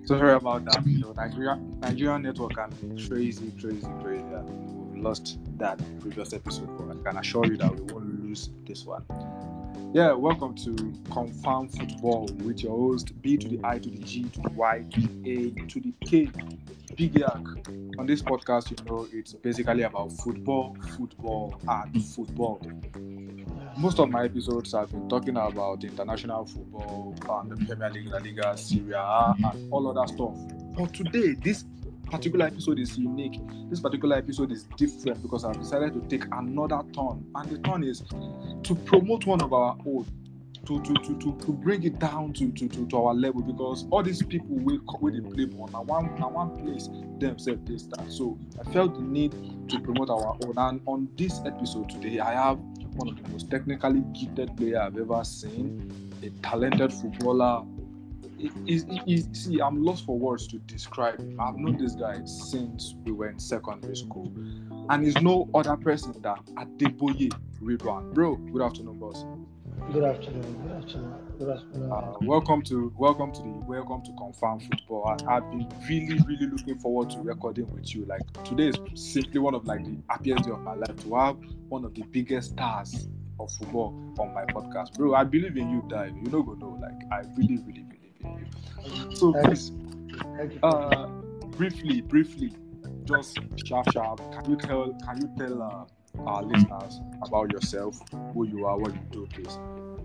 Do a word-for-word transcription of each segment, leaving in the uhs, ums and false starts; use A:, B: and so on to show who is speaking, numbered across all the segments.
A: Sorry about that. You know, Nigeria, Nigerian network can be crazy, crazy, crazy. And we've lost that previous episode, but I can assure you that we won't lose this one. Yeah, welcome to Confirm Football with your host B to the I to the G to the Y to the A to the K. Big Yak. On this podcast, you know, it's basically about football, football, and football. Most of my episodes have been talking about international football, and the Premier League, La Liga, Serie A, and all other stuff. But today, this particular episode is unique. This particular episode is different because I've decided to take another turn, and the turn is to promote one of our own, to to to to, to bring it down to, to, to, to our level, because all these people will where they play ball now one now one place themselves they start. So I felt the need to promote our own. And on this episode today, I have one of the most technically gifted players I've ever seen, a talented footballer. It, it, it, it, see, I'm lost for words to describe him. I've known this guy since we were in secondary school, and he's no other person than Adeboye Ridwan. Bro, good afternoon, boss.
B: Good afternoon. Good afternoon. Good afternoon.
A: Uh, welcome to welcome to the welcome to Confirm Football. I, I've been really really looking forward to recording with you. Like today is simply one of like the happiest day of my life to have one of the biggest stars of football on my podcast, bro. I believe in you, Dave. You know, go know. Like I really really believe in you. So please, uh, briefly, briefly, just sharp sharp. Can you tell? Can you tell uh, our listeners about yourself, who you are, what you do, please?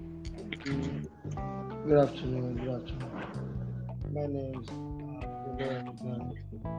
B: Good afternoon. Good afternoon. My name is uh,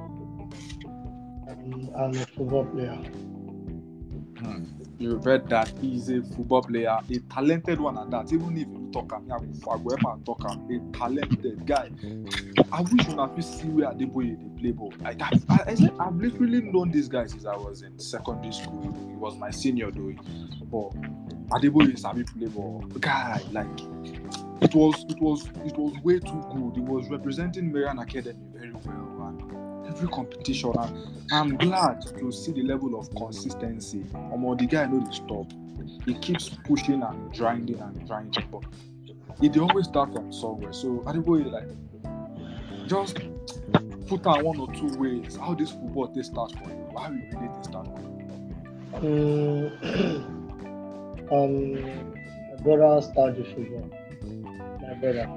B: I'm, I'm a football player.
A: Hmm. You've read that he's a football player, a talented one at that. Even if you talk him, I talk him, a talented guy. I wish you could see where Adeboye they play ball. Like I, I, I said, I've literally known this guy since I was in secondary school. He was my senior though, but Adeboye is a play ball guy. Like it was, it was, it was way too good. He was representing Marian Academy very well, and every competition. And I'm glad to see the level of consistency. Um, the guy knows stop. He keeps pushing and grinding and grinding, but he they always start from somewhere. So Adeboye, like, just put on one or two ways how this football they start for you. How you really they start for you?
B: Um, um, my brother started football. My brother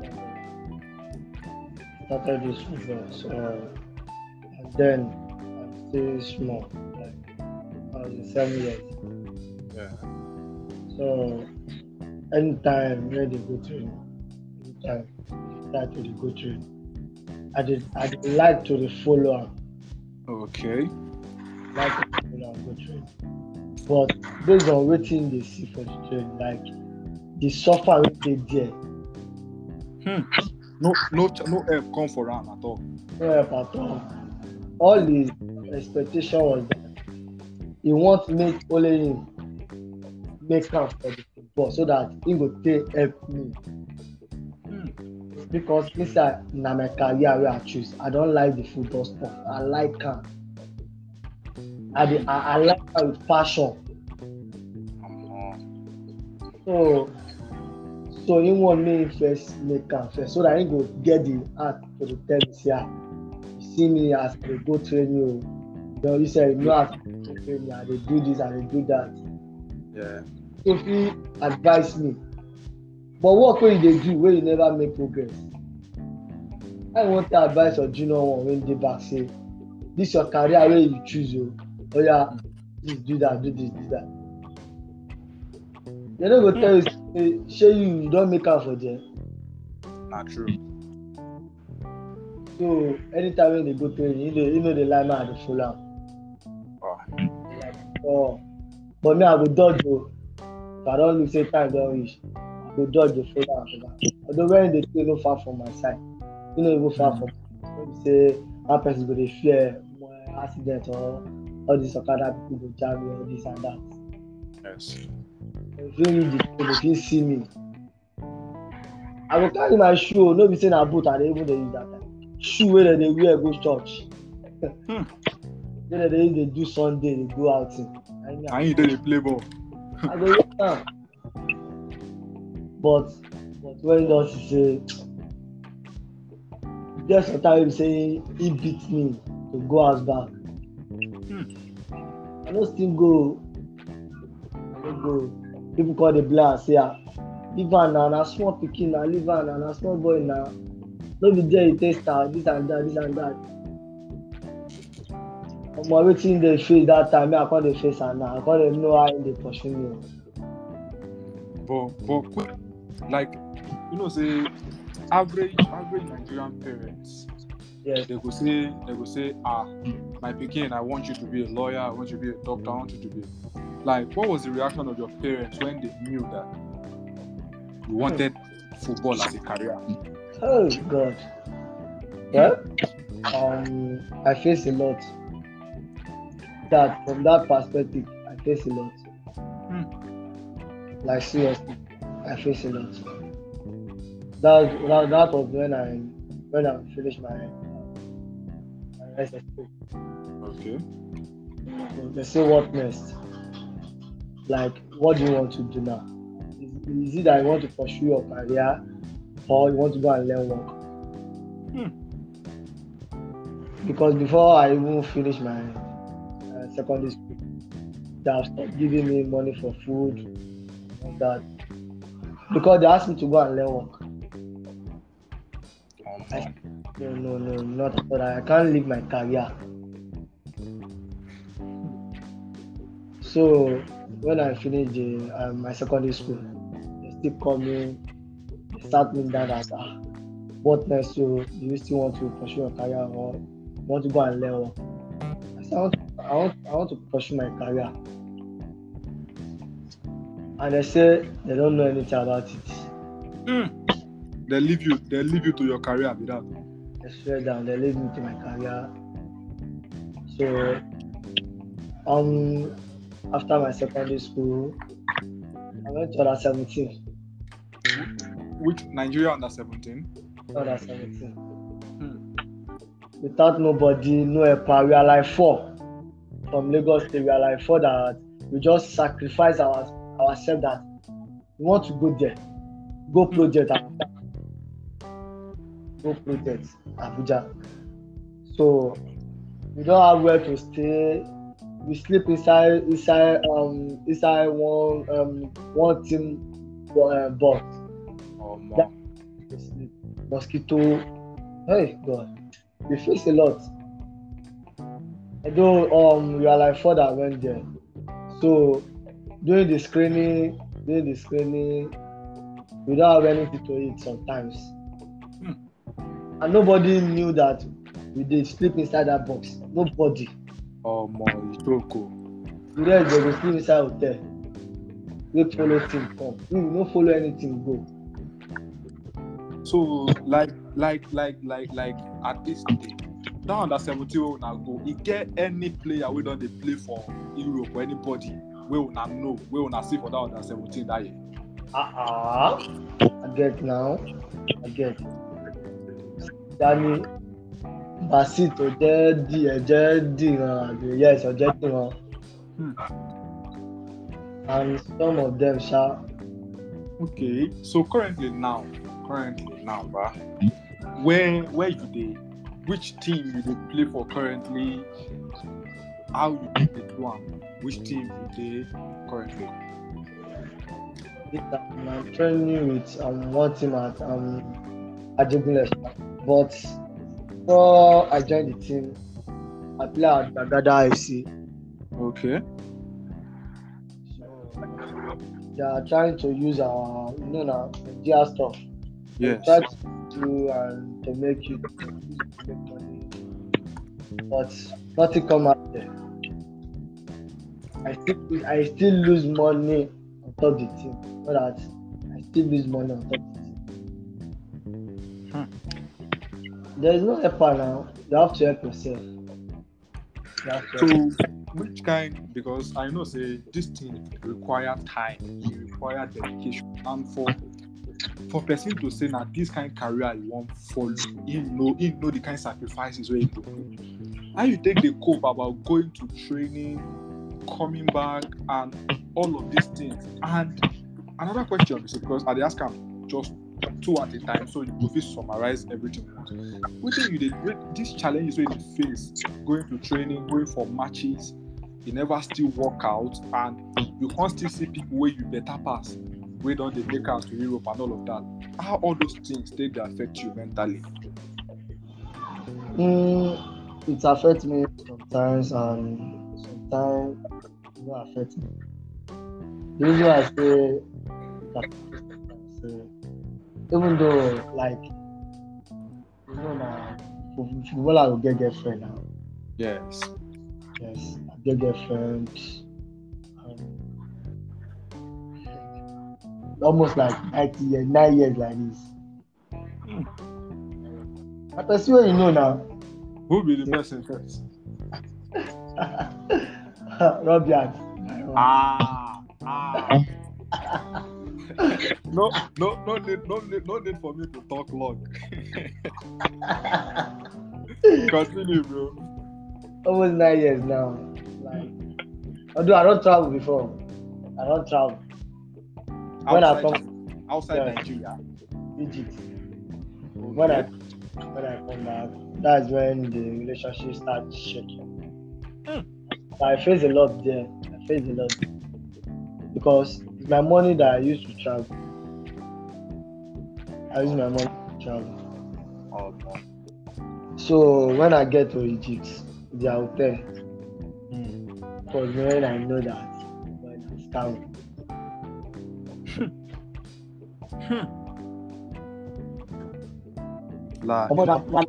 B: started this football. So, and then I'm still small. Like I was in seven years.
A: Yeah.
B: So anytime when they go train, anytime they start to dey go train, I did I did like to dey follow am.
A: Okay.
B: Like to dey follow am go train. But based on wetin dey see for the train, like the suffer wey dey there,
A: Hmm. No, no, no help come for him at all.
B: no help at all. All his expectation was that he want make only him make am for the football so that he go take help me.
A: Hmm.
B: Because inside na my career wey I choose. I don't like the football stuff. I like am. I dey I, I like am with passion.
A: Um,
B: So so he want me first make am first so that he go get the heart to dey tell me say ah, you see me as I dey go train you. You know, you say you know as I dey go train you, I dey do this, I dey do that.
A: yeah.
B: So he advise me. But work wey you dey do wey you never make progress. I want to advise your junior one when dey back say this your career wey you choose o. Oh yeah, this do that, do this, do that. They no go tell you say shey you you don make am for there.
A: Not true.
B: So anytime when they go training, you know, you know the line man dey follow am.
A: Oh.
B: Like, oh, but me I go dodge o. If I don look say time don reach, I go dodge dey follow am for that. Although when they stay no far from my side, you know even far from. Maybe say that person go dey fear more accident or all these okada people go jam me or this and that.
A: Yes.
B: If you read the code, if you see me, I go carry my shoe. No be say na boot I dey even dey use that time. Shoe wey dem dey wear go church.
A: Hmm.
B: Wey dem dey use dey do Sunday, dey go outing.
A: And you dey play ball.
B: I go use am. But but when you don see say Just sometimes saying he beat me to go house back.
A: Hmm.
B: I don't still go. I don't go. People call the black say, ah, leave am na, na small pikin na, leave am na, na small boy na. No be there you take start, this and that, this and that. Omo wetin dey face that time, me I come dey face am now. I come dey know how im dey pursue me.
A: But but quick, like you know, say average average Nigerian parents,
B: Yes.
A: they go say they go say, ah, my pikin, I want you to be a lawyer, I want you to be a doctor, I want you to be like. What was the reaction of your parents when they knew that you wanted football as a career?
B: Oh God. Well, um, I face a lot. That from that perspective, I face a lot.
A: Hmm.
B: Like seriously, I face a lot. That that, that was when I when I finished my my S S three.
A: Okay.
B: So they say what next? Like, what do you want to do now? Is, is it that you want to pursue your career, or you want to go and learn work?
A: Hmm.
B: Because before I even finish my uh, secondary school, they have stopped giving me money for food and that. Because they asked me to go and learn work.
A: Um,
B: I, no, no, no, not at all. I can't leave my career. So when I finished the, uh, my secondary school, they still call me, they start me down as ah, what next? So do you still want to pursue your career or you want to go and learn work? I said I want, I want, I want to pursue my career. And they say they don't know anything about it.
A: hmm. They leave you. They leave you to your career without.
B: They swear down, they leave me to my career. So um after my secondary school, I went to under seventeen.
A: Which Nigeria under seventeen?
B: Under seventeen.
A: Hmm.
B: Without nobody, no helper. We are like four from Lagos State. We are like four that we just sacrifice our ourselves that we want to go there. Go project Abuja. Go project Abuja. So we don't have where to stay. We sleep inside inside um inside one um one team uh, box.
A: Oh
B: That
A: man.
B: we sleep. Mosquito. Hey God, we face a lot. Although um we are like four that went there. So during the screening, during the screening, we don't have anything to eat sometimes.
A: Hmm.
B: And nobody knew that we did sleep inside that box. Nobody.
A: Oh man, it's so cool.
B: The rest they go sleep inside hotel. We follow team come. We no follow anything go.
A: So like like like like like at this stage, that under seventeen wey una go, e get any player wey don dey play for Europe or anybody wey una know, wey una see for that under seventeen that year?
B: Ah uh-uh. I get now. I get. Dani Basit Oje Di Eje Di uh, yes Oje Di uh,
A: Hmm.
B: and some of them sha.
A: Okay, so currently now, currently now, bah, where where you dey, which team you dey play for currently? How you dey do am? Which team you dey currently?
B: I'm training with um, one team at um, Ajegunle, but before I joined the team, I play at Bagada F C.
A: Okay.
B: So they are trying to use our, you know, now Nigeria stuff.
A: Yes.
B: They try to do and to make you to make money, but nothing come out there. I still I still lose money on top the team. Not that I still lose money on top the team.
A: Hmm.
B: There is no helper now. You have to help yourself. You have to
A: So
B: help.
A: which kind? Because I know say this thing require time, it require dedication, and for for person to say now this kind of career you want follow, you know, you know the kind of sacrifices where you do. How you take the cope about going to training, coming back, and all of these things? And another question is because I ask am just two at a time, so you go fit summarize everything. Wetin you dey wait- this challenges wey you dey face, going to training, going for matches, you never still work out, and you can't still see people where you better pass, wey don dey make out to Europe and all of that. How all those things take dey affect you mentally?
B: Mm, it affects me sometimes, and sometimes it don't affect me. The reason why I say it affects me sometimes, say, even though like you know now, footballer will get girlfriend now.
A: Yes.
B: Yes, I get girlfriend. Um, almost like ninety years, nine years like this. I pursue what you know now.
A: Who be the person first?
B: Robiat.
A: Ah, ah. no, no, no need, no need, no need for me to talk long. Continue, bro.
B: Almost nine years now. Like, although I don't travel before, I don't travel. When I
A: Outside,
B: come
A: outside
B: yeah.
A: Nigeria.
B: Egypt, when I
A: Okay.
B: when I come back, that's when the relationship starts shaking.
A: Mm.
B: So I face a lot there. I face a lot because it's my money that I used to travel. I use my money to travel.
A: Oh, boy.
B: So when I get to Egypt, the hotel,
A: Mm.
B: was when I know that when I scam.
A: Like,
B: About that one,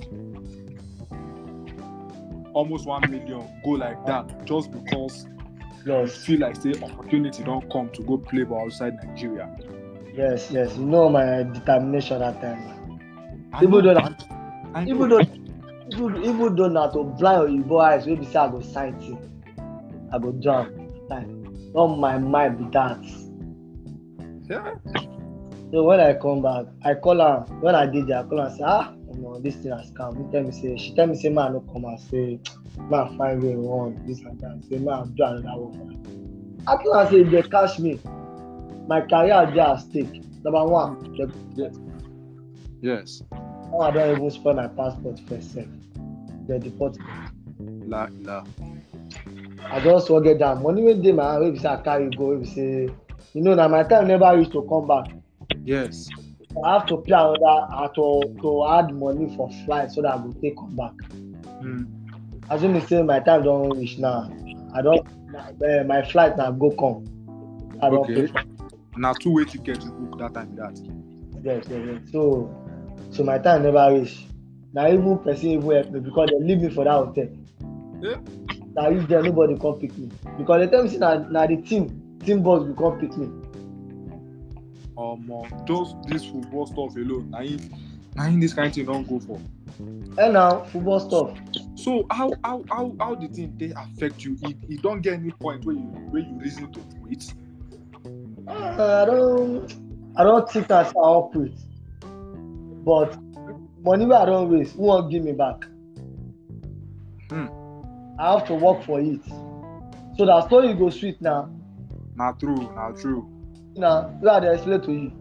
A: almost one million go like that just because you
B: yes,
A: feel like say opportunity don't come to go play ball outside Nigeria.
B: yes, yes. You know my determination at that time.
A: I
B: Even
A: know,
B: though
A: I,
B: that,
A: I know.
B: even though, even, even though not to blind Oyibo eyes, wey be say I go sign thing, I go do am. Like, not my mind be that.
A: Yeah.
B: So when I come back, I call her. When I did there, I call her and say, ah, no, this thing has come. He tell me say, she tell me say, man, no come and say, man, find way one, this and that. Say, man, do another one. I tell her say, if they catch me, my career there at stake. Number one, the,
A: Yes. Yes.
B: now I don't even spoil my passport first. Sef. They deport me.
A: La la.
B: I just forget that money when they my hand, wey be say I carry go, wey be say, you know, now my time never reach to come back.
A: Yes.
B: I have to pay another uh, to to add money for flight so that I go take come back.
A: Mm.
B: Assuming say my time don't reach now, I don't uh, my flight now go come. I don't
A: Okay.
B: pay for
A: Now two way ticket you book that time that.
B: yes, yes, yes. So so my time never reach. Now even person even help me because they leave me for that hotel.
A: Yeah.
B: Now reach there nobody come pick me because they tell me say na na the team team boss will come pick me.
A: Um, uh, just this football stuff alone. Now, in, now in this kind of thing don't go for.
B: And now football stuff.
A: So how how how how the thing they affect you? It, it don't get any point where you where you reason to quit.
B: Uh, I don't I don't think I say I wan quit. But money wey I don waste, who wan give me back?
A: Hmm.
B: I have to work for it. So that story go sweet now.
A: Not true. Not true.
B: Now, wey I dey explain to you.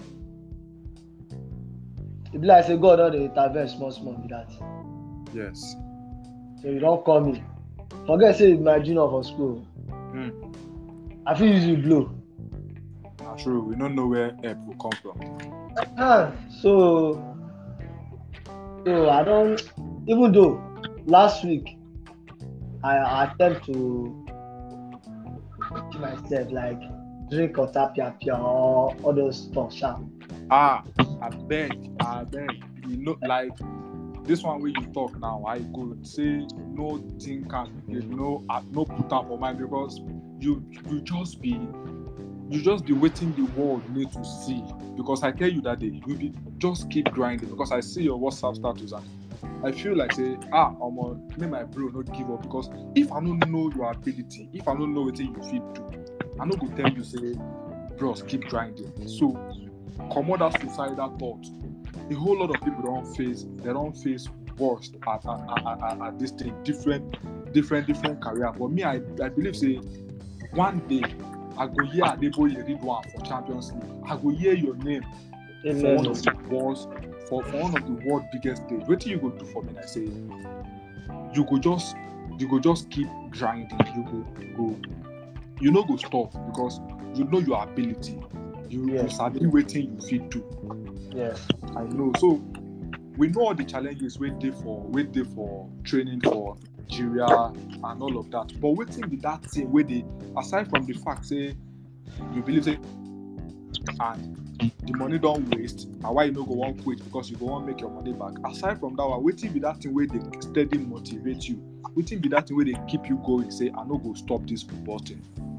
B: E be like say God don dey intervene small small be that.
A: Yes.
B: So you don call me. Forget say you be my junior for school.
A: Hmm.
B: I fit use you blow.
A: Not true. We don't know where help will come from.
B: Ah, so so I don even though last week I, I attempt to keep myself like drink water pia pia or all those stuff sha.
A: Ah, I beg, I beg. You know, like this one where you talk now, I could say no thing can be no uh, no put up for mind because you you just be you just be waiting the world need to see. Because I tell you that day, you be just keep grinding because I see your WhatsApp status and I feel like say ah I'm on make my bro not give up because if I don't know your ability, if I don't know what you fit do, I no go tell you say bros keep grinding. So come on that suicidal thought. A whole lot of people don't face they don't face worst at, at, at, at, at this thing, different, different, different career. But me, I, I believe say one day I go hear Adeboye read one for Champions League. I go hear your name for one of the world's for, for one of the world biggest stage. What you go do for me? I say you go just you go just keep grinding. You go go you no go stop because you know your ability. You,
B: Yes.
A: you sabi waiting you fit do.
B: Yes.
A: I know. So we know all the challenges we dey for we dey for training for Nigeria and all of that. But wetin be that thing where they aside from the fact say you believe say and the money don't waste, and why you no go wan quit because you go wan make your money back. Aside from that one, wetin be that thing where they steady motivate you? Wetin be that thing where they keep you going? Say I no go stop this football thing.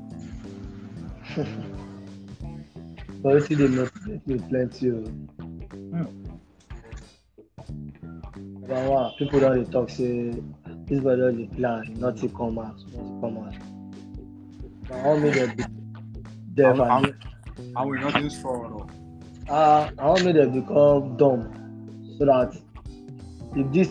B: But wetin dey motivate me plenty o.
A: Hmm.
B: Number one, people don dey talk say this boy don dey plan, nothing come out, nothing come out. Na I wan make dem be deaf
A: Àwọn
B: and
A: àwọn èèyàn ti ń sọ̀rọ̀ lọ.
B: ah I wan make dem become dumb so that if this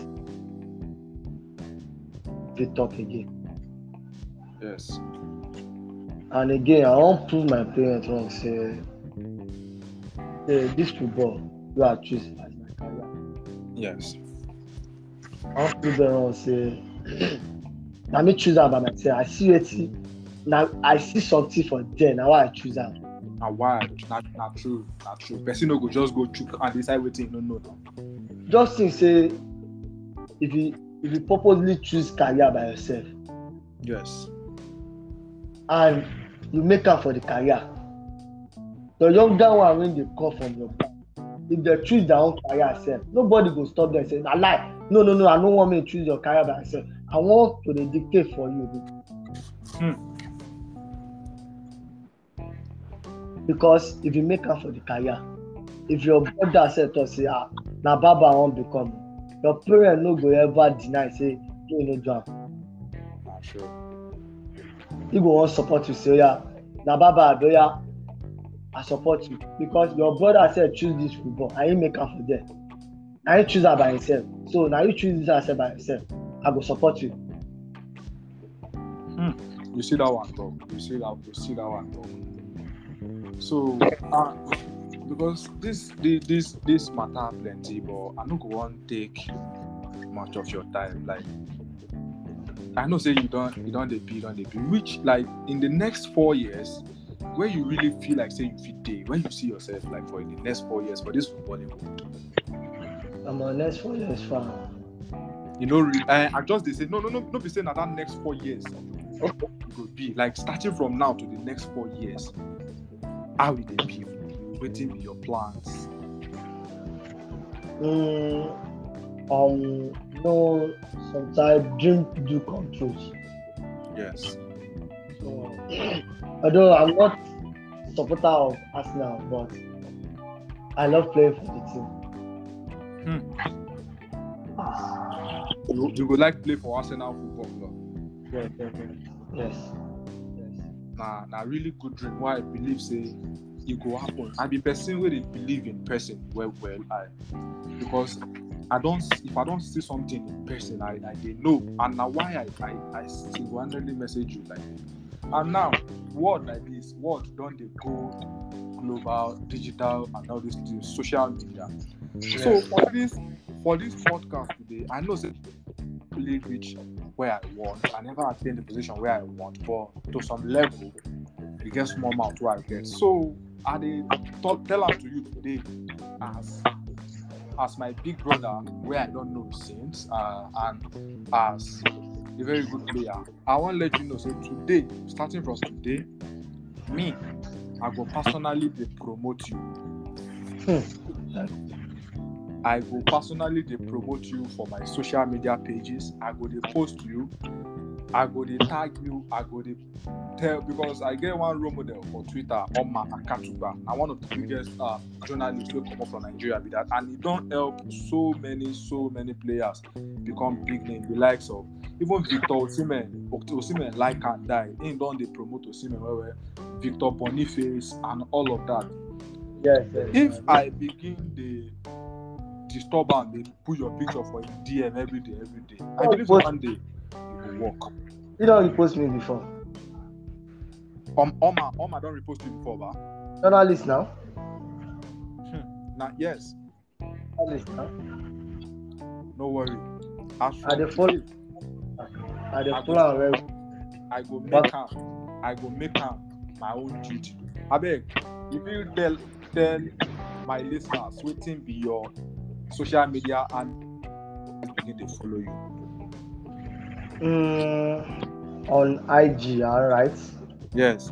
B: fit talk again.
A: Yes.
B: And again, I wan prove my parents wrong say say this football wey I choose as my career.
A: Yes.
B: I wan prove them wrong say na me choose am by myself. I see wetin na I see something for there na why I choose am.
A: Na why na na true na true. Person no go just go chook and decide wetin you no know now.
B: Just think say if you if you purposely choose career by yourself
A: Yes.
B: and you make am for the career, the younger one wey dey come from your back, if they choose their own career sef, nobody go stop them say na lie. No no no, I no wan make you choose your career by yourself. I want to dey dictate for you.
A: Hmm.
B: Because if you make am for the career, if your brother sef talk say ah na barber I wan become, your parents no go ever deny say you no do am.
A: Na sure.
B: He go wan support you say oya na barber abi oya I support you because your brother sef choose this football and he make am for there. Na he choose am by himself. So na you choose this one sef by yourself. I go support you.
A: Hmm. You see that one talk. You see that you see that one talk. So uh, because this this this this matter plenty, but I no go wan take much of your time. Like I know say you don't you don't dey be don't dey be. Which like in the next four years, where you really feel like say you fit dey, where you see yourself like for in the next four years for this footballing world.
B: I'm on next four years far.
A: You know, re- uh, I just they say no no no no be saying that that next four years
B: Okay.
A: it will be like starting from now to the next four years. How will they be? Waiting be your plans.
B: Mm, um, no, sometimes dream do come true.
A: Yes.
B: So, although I'm not supporter of Arsenal, but I love playing for the team.
A: Hmm. You, you would like play for Arsenal Football Club?
B: Yes, yes, yes. yes.
A: Nah, nah, really good dream. Why I believe say it go happen. I be person where they believe in person well, well. I because I don't if I don't see something in person, I, I they know, and now why I I I still randomly message you like. And now, world like this, world don't they go global, digital, and all these things, social media.
B: Yes.
A: So for this for this podcast today, I know that really reach where I want. I never attain the position where I want, but to some level, it gets more mouth where I get. So I they talk, tell them to you today as as my big brother, where I don't know since, uh, and as a very good player. I want to let you know, so today, starting from today, me, I go personally they promote you. I go personally they promote you for my social media pages. I go they post you. I go they tag you. I go they tell because I get one role model for Twitter, Omar Akatuba. I'm one of the biggest uh, journalists who come up from Nigeria with that, and it don't help so many, so many players become big name. The likes of even Victor Osimhen, Osimhen like and die. In don't they promote Osimhen well, well, Victor Boniface and all of that.
B: Yes, yes.
A: If I begin the disturb and they put your picture for your D M every day, every day, I believe
B: Post-
A: one day it will work.
B: You don't repost me before.
A: Um, Omar, Omar don't repost you before, ba?
B: Journalist now.
A: Hmm. Nah, yes.
B: All this now.
A: No worry. As
B: I dey
A: from
B: follow.
A: today,
B: I dey
A: I go,
B: follow am well.
A: I go make
B: But
A: am. I go make am my own duty. Abeg, if you tell tell my listeners wetin be your social media and begin dey follow you.
B: mm, on I G, alright.
A: Yes.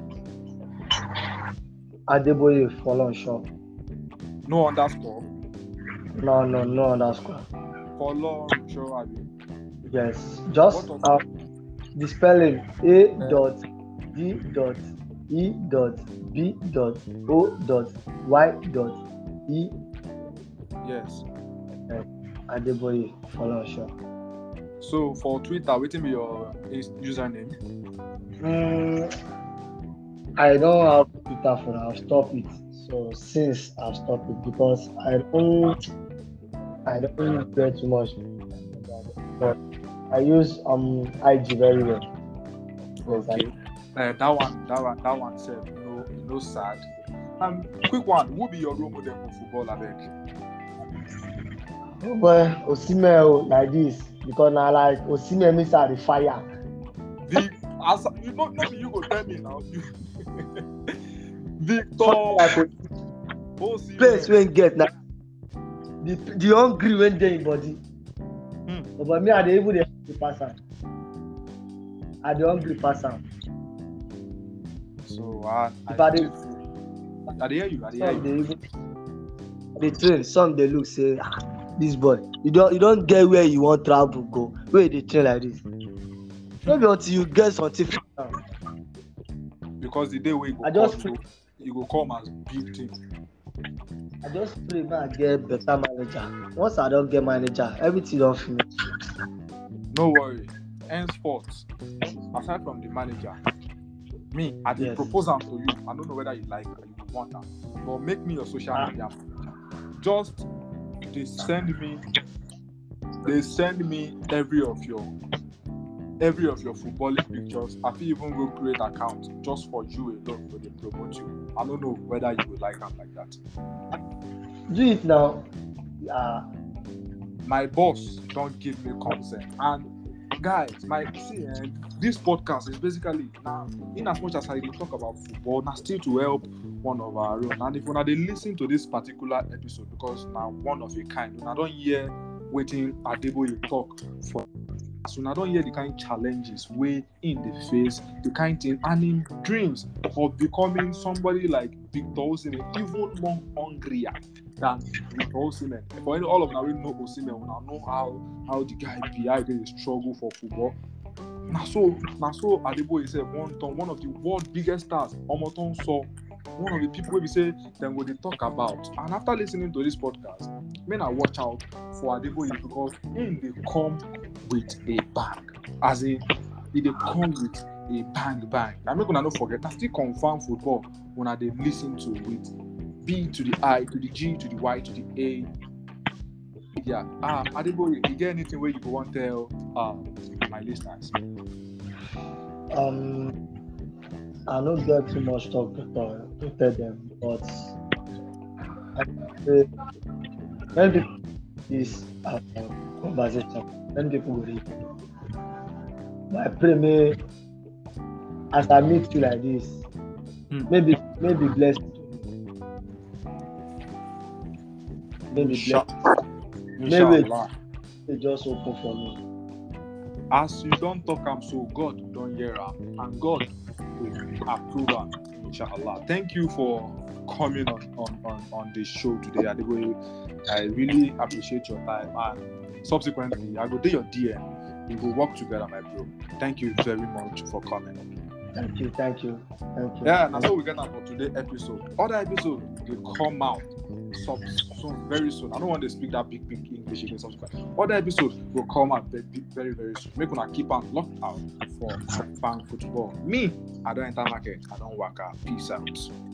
B: Adeboye Folorunso.
A: No underscore.
B: No, no, no underscore.
A: Follow show abi.
B: Yes, just
A: What of
B: uh, the spelling A dot D dot E dot B dot O dot Y dot E
A: yes.
B: Adeboye Folorunso.
A: So for Twitter, wetin be your is- username?
B: Mm, I don't have Twitter for now. I've stopped it. So since I've stopped it because I don't I don't get too much. But I use um I G very well. Yes, I-
A: Okay. Uh, that one, that one, that one said no, no sad. Um, quick one. Who be your role model for football, abeg?
B: Oh boy, Osimhen oh, like this because now like Osimhen makes her the fire.
A: The as you know, not you go tell me now. You- Victor
B: Like
A: Osimhen.
B: place when get now the the hungry when dey in body.
A: Hmm.
B: Oh, but me I dey even dey hungry pass am. I dey hungry pass am.
A: So uh,
B: If I dey
A: I dey hear you. I dey hear
B: some
A: you.
B: dey even dey train, some dey look say ah, this boy you don you don get where you wan travel go, where you dey train like this. No be until you get something for am.
A: Because the day wey you go
B: I
A: come,
B: just
A: you go, you go come as big thing.
B: I just pray make I get better manager. Once I don get manager, everything don finish.
A: No worry. Henceforth, aside from the manager, me, I dey
B: Yes.
A: propose am to you. I don't know whether you like or you want am, but make me your social
B: Ah.
A: media manager. Just they send me, they send me every of your, every of your footballing pictures. I fit even go create account just for you alone to dey promote you. I don't know whether you would like am like that.
B: Do it now. Yeah.
A: My boss don't give me consent, and guys, my see, eh, this podcast is basically now, in as much as I dey talk about football, now still to help one of our own. And if una dey listen to this particular episode, because now one of a kind, una don hear wetin Adeboye talk for. So una don hear the kind challenges wey in the face, the kind thing, and in dreams of becoming somebody like Victor Osimhen, even more hungrier than Victor Osimhen. For any, all of una wey know Osimhen, una know how how the guy be, how he dey struggle for football. Na so na so Adeboye sef one turn one of the world biggest stars, Omoton saw one of the people wey be say dem go dey talk about. And after listening to this podcast, may na watch out for Adeboye because him dey come with a bang. As in, he dey come with a bang bang. I make una no forget, na still confirm football una dey listen to with B to the I to the G to the Y to the A. Yeah. Ah, Adeboye, you get anything where you go want tell uh, my listeners?
B: Um, I don't get too much talk to, tell- to tell them, but I say when people this uh, conversation, when people will read, I pray may as I meet you like this,
A: Hmm.
B: maybe maybe blessed, maybe
A: Insha-
B: blessed,
A: Inshallah.
B: they just open for me.
A: As you don't talk am, so God don't hear am, and God will approve am, inshallah. Thank you for coming on on on, on this show today, Adeboye. I really appreciate your time, and subsequently, I go do your D M. We will work together, my bro. Thank you very much for coming.
B: Thank you, thank you, thank you.
A: Yeah, that's all we get now for today's episode. Other episode will come out sub- soon, very soon. I don't want to speak that big, big English again. Subsequent. Other episode will come out very, very, very soon. Make una keep on locked out for fan football. Me, I don't enter market. I don't work out. Peace out.